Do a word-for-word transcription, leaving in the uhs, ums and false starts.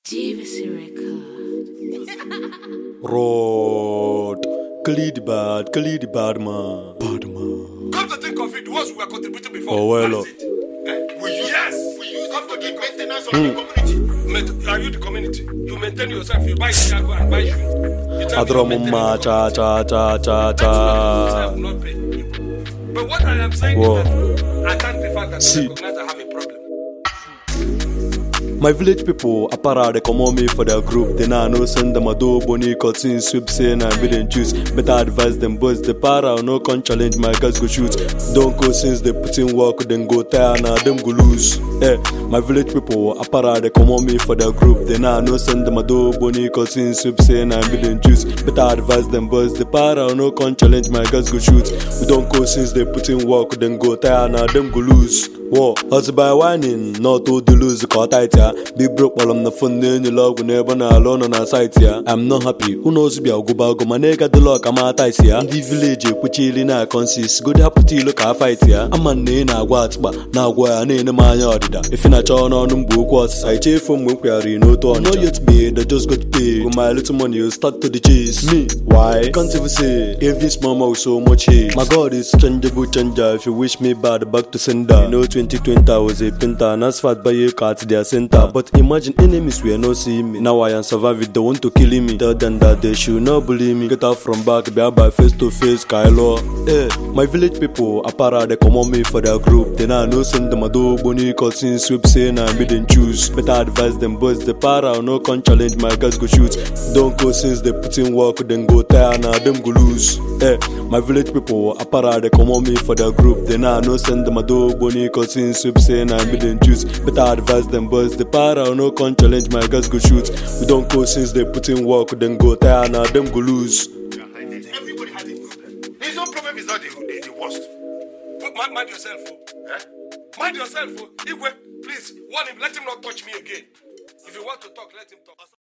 Jeeves record. Road. Khalid bad, Khalid bad man. Bad man. Come to think of it, the ones we were contributing before. Oh, well. That is it. Eh? We use, yes, we use come to the maintenance of Hmm. the community. Maint- are you the community? You maintain yourself. You buy Chicago and buy shoe. You tell me you maintain Adromuma the cha cha cha cha community. cha. Yourself will not pay. But what I am saying Whoa. is that I can't the fact that See. I recognize I have a problem. My village people, apara they come on me for their group. Then I know send them a do boni cutting sweep saying I didn't choose. Better advise them boys the para no can challenge my guys go shoot. Don't go since they put in work then go tire now them go lose. Eh, my village people, apara they come on me for their group. Then I know send them a do boni cutting sweep saying I didn't choose. Better advise them boys the para no can challenge my guys go shoot. We don't go since they put in work then go tire now them go lose. Whoa, hustle by whining, not to the lose the cut tight ya. Big broke while I'm the fun in your log whenever I alone on our site ya. I'm not happy, who knows be I'll go back go my nigga the lock I'm out ice ya. The village which na consist, good happy to look at fight ya. I'm a name I watch but now go a name my yard. If you're not on on book was I chafe from when we are in no to know yet be that just got paid. With my little money you start to the chase. Me, why? Can't even say if this mama was so much hate. My God is changeable changer if you wish me bad back to sender. You know twenty twenty I was a painter and as fat by a cat their center. But imagine enemies were not seeing me. Now I am surviving, they want to kill me. Tell them that they should not bully me. Get out from back, be out by face to face, Kylo. Eh, my village people, apara they come on me for their group. Then I know send them a do boni cutting sweep saying I didn't choose. Better advise them boys the para no can challenge my guys go shoot. Don't go since they put in work then go tire now them go lose. Eh, my village people, apara they come on me for their group. Then I know send them a do boni cutting sweep saying I didn't choose. Better advise them boys the para no can challenge my guys go shoot. We don't go since they put in work then go tire now them go lose. Everybody has a problem. His own problem is not the, the, the worst. But mind, mind yourself, oh. Eh? Mind yourself, oh. Igwe, please warn him, let him not touch me again. If you want to talk, let him talk.